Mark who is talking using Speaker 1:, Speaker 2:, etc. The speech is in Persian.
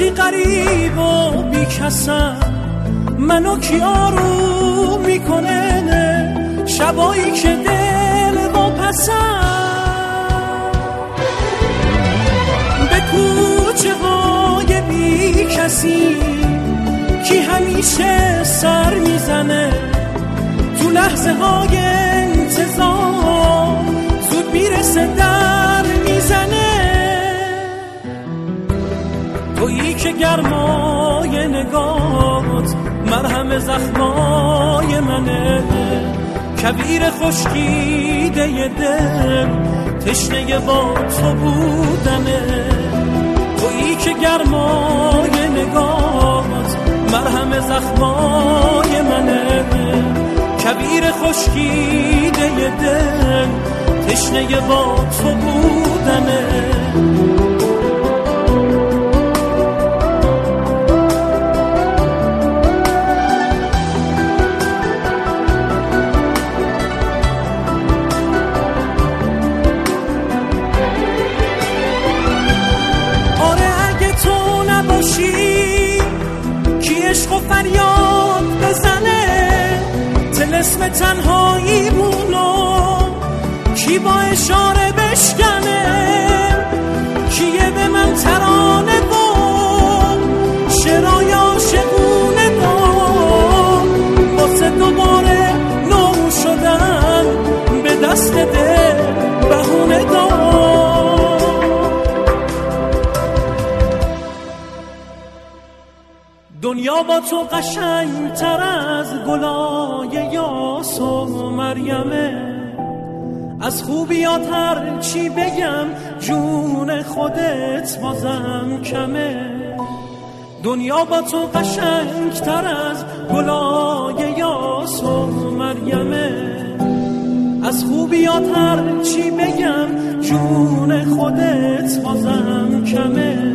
Speaker 1: وقتی غریب و بی کسم منو کی آروم میکنه شبایی که دل واپسم به کوچه های بی کسی کی همیشه سر میزنه تو لحظه های انتظار زود میرسه در میزنه تویی که گرمای نگاهت مرهم زخمای منه کویر خشکیده دل تشنه با تو بودنه تویی که گرمای نگاهت مرهم زخمای منه کویر خشکیده دل تشنه با تو بودنه کی عشق و فریاد بزنه طلسم تنهایی بونو کی با اشاره بشکنه کیه به من ترانه و شعرهای عاشقونه دار واسه دوباره نو شدن به دست دل بهونه دار دنیا با تو قشنگتر از گلای یاس و مریمه از خوبیات هر چی بگم جون خودت بازم کمه دنیا با تو قشنگتر از گلای یاس و مریمه از خوبیات هر چی بگم جون خودت بازم کمه